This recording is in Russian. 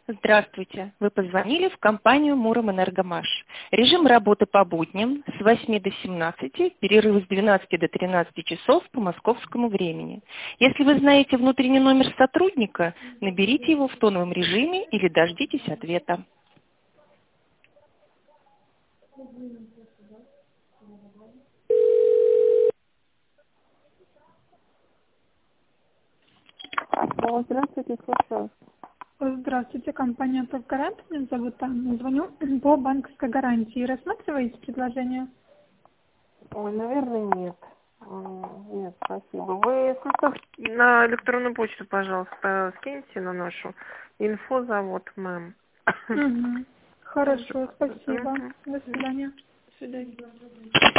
Здравствуйте. Вы позвонили в компанию Муромэнергомаш. Режим работы по будням с 8 до 17, перерыв с 12 до 13 часов по московскому времени. Если вы знаете внутренний номер сотрудника, наберите его в тоновом режиме или дождитесь ответа. Здравствуйте, слушаю. Здравствуйте, компания «Топ Гарант». Меня зовут Анна. Звоню по банковской гарантии. Рассматриваете предложение? Ой, наверное, нет. Нет, спасибо. Вы на электронную почту, пожалуйста, скиньте на нашу инфозавод, мэм. Угу. Хорошо, спасибо. Мгм. До свидания. До свидания.